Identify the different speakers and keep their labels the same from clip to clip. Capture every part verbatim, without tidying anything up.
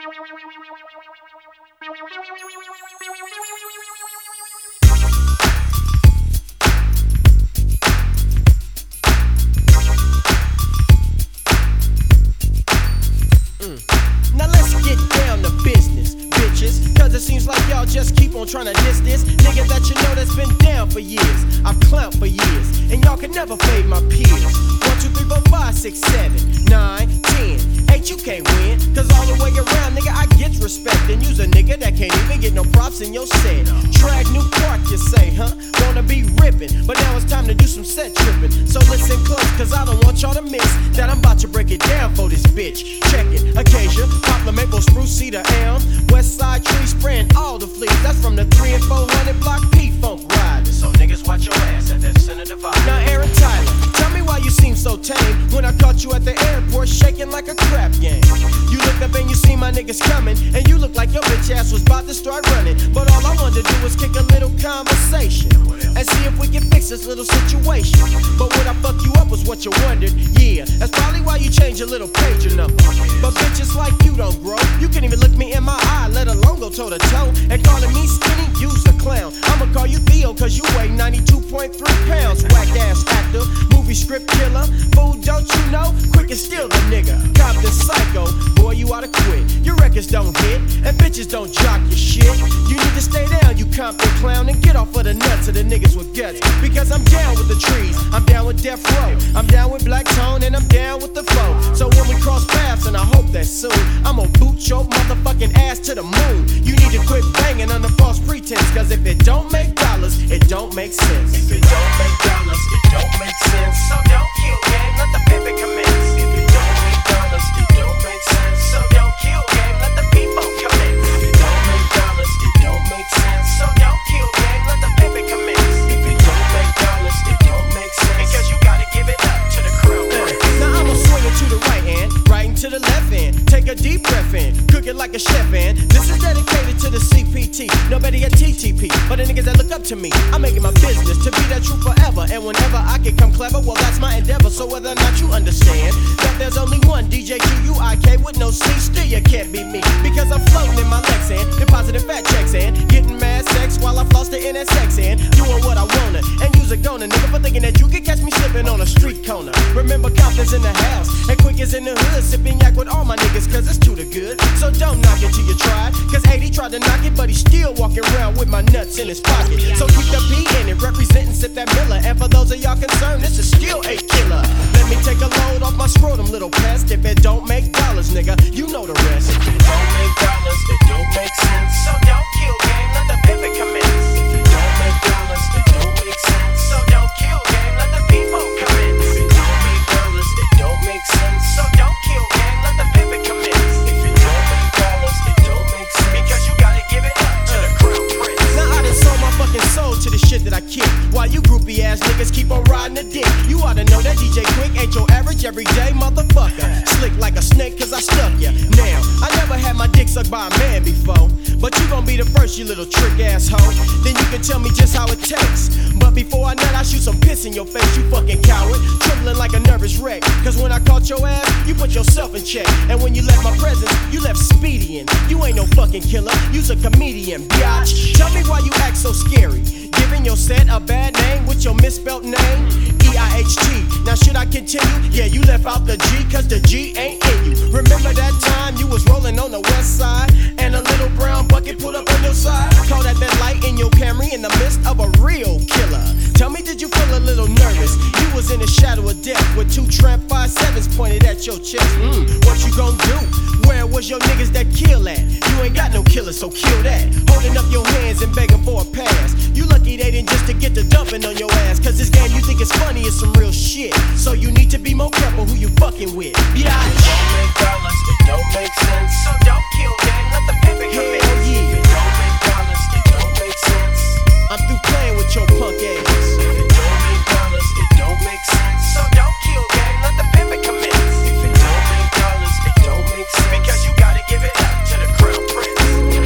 Speaker 1: Now let's get down to business, bitches. Cause it seems like y'all just keep on trying to diss this nigga that you know that's been down for years. I've clowned for years, and y'all can never fade my peers. One, two, three, four, five, six, seven, nine, ten. Eight, you can't win. Cause all the way around, nigga, I get respect. And use a nigga that can't even get no props in your set. Drag New Park, you say, huh? Wanna be rippin', but now it's time to do some set trippin'. So listen close, cause I don't want y'all to miss that I'm about to break it down for this bitch. Check it, Acacia, poplar, maple, spruce, cedar, elm, west side tree spraying all the fleas. That's from the three and four hundred block P-Funk riders. So niggas watch your ass at that center divide. Now Aaron Tyler, tell me why you seem so tame when I caught you at the airport shaking like a crap game. You looked up and you see my niggas coming, and you look like your bitch ass was about to start running. But all I wanted to do was kick a little conversation and see if we can fix this little situation. But when I fuck you up was what you wondered. Yeah, that's probably why you changed your little pager number. But bitches like you don't grow. You can't even look me in my eye, let alone go toe to toe. And calling me skinny, you's a clown. I'ma call you Theo cause you weigh ninety-two point three pounds. Whack ass actor, movie script killer. Fool, don't you know? Quick and steal the nigga. Compton Psycho, boy you oughta quit. Your records don't hit, and bitches don't jock your shit. You need to stay down, you Compton clown, and get off of the nuts of the niggas with guts. Because I'm down with the trees, I'm down with Death Row, I'm down with Black Tone, and I'm down with the flow. So when we cross paths, and I hope that soon, I'ma boot your motherfucking ass to the moon. You need to quit banging under false pretense, cause if it don't make dollars, it don't make sense. If it don't make dollars, it don't make sense. So don't kill game, let the pivot commence. If it don't make dollars, it don't make sense. So don't kill game, let the people commence. If it don't make dollars, it don't make sense. So don't kill game, let the pivot commence. If it don't make dollars, it don't make sense. Because you gotta give it up to the crew. Now I'ma swing it to the right hand, right to the left hand. Take a deep breath in, cook it like a chef and this is dedicated to the C P T, nobody at T T P, but the niggas that look up to me. I make it my business to be that true forever, and whenever I can come clever, well that's my endeavor. So whether or not you understand that there's only one D J Q U I K with no C, still you can't be me. Because I'm floating in my Lexan, depositing fat checks and getting mad sex while I floss the N S X and doing what I wanna, and use a gonna nigga for thinking that you can catch me slipping on a street corner. Remember Compton's in the house, and Quick is in the hood, sipping yak with all my niggas cause it's too the good. So don't knock it till you try, cause eighty tried to knock it, but he's still walking around with my nuts in his pocket. So keep the P in it, representing Sip That Miller. And for those of y'all concerned, this is still a killer. Let me take a load off my scrotum, little pest. If it don't make dollars, nigga, you know the rest. If it don't make dollars, it don't make sense. So don't kill game, let the pivot commence. If it don't make dollars, it don't make sense. So don't kill game, let the people commence. If it don't make dollars, it don't make sense. So don't kill game, let the pivot commence. If it don't make dollars, it don't make sense. Because you gotta give it up to the crew prince. Now I done sold my fucking soul to the shit that I kick, while you groupie ass niggas keep on riding the dick. You oughta know that D J Quick ain't your average everyday motherfucker. Slick like a snake cause I stuck ya. Now, I never had my dick sucked by a man before, but you gon' be the first, you little trick asshole. Then you can tell me just how it tastes. But before I nut, I shoot some piss in your face, you fucking coward. Trembling like a nervous wreck, cause when I caught your ass, you put yourself in check. And when you left my presence, you left speedy in. You ain't no fucking killer, you's a comedian, biatch. Tell me why you act so scary, giving your set a bad name with your misspelt name, E I H T. Now should I continue? Yeah, you left out the G cause the G ain't in you. Remember that time you was rolling on the west side and a little brown bucket put up on your side? Call that that light in your Camry in the midst of a real killer. Tell me, did you feel a little nervous? You was in the shadow of death with two tramp five sevens pointed at your chest. Mm, what you gon' do? Where was your niggas that kill at? You ain't got no killer, so kill that. Holding up your hands and begging for a pass. You lucky they didn't just to get the dumping on your ass. Cause this game you think is funny is some real shit. So you need to be more careful who you fucking with. Yeah, it don't make dollars, it don't make sense. So don't kill game, let the pivot commence. Hell yeah. It don't make dollars, it don't make sense. I'm through playing with your punk ass. If it don't make dollars, it don't make sense. So don't kill game, let the pivot commence. If it don't make dollars, it don't make sense. Because you gotta give it up to the crown prince.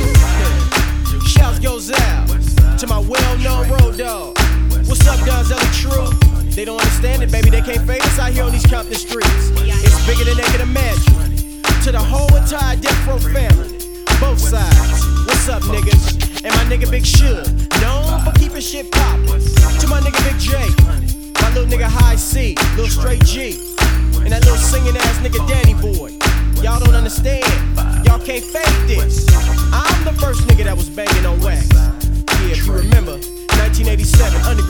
Speaker 1: Shouts goes out to my well-known road dog. What's up, Donzelli True? They don't understand it, baby. They can't fade us out here on these Compton streets. It's bigger than they can imagine. To the whole entire Death Row both sides. What's up, niggas? And my nigga Big Suge, known for keeping shit poppin'. To my nigga Big J, my little nigga High C, little Straight G, and that little singing ass nigga Danny Boy. Y'all don't understand, y'all can't fake this. I'm the first nigga that was banging on wax. Yeah, if you remember, nineteen eighty-seven, under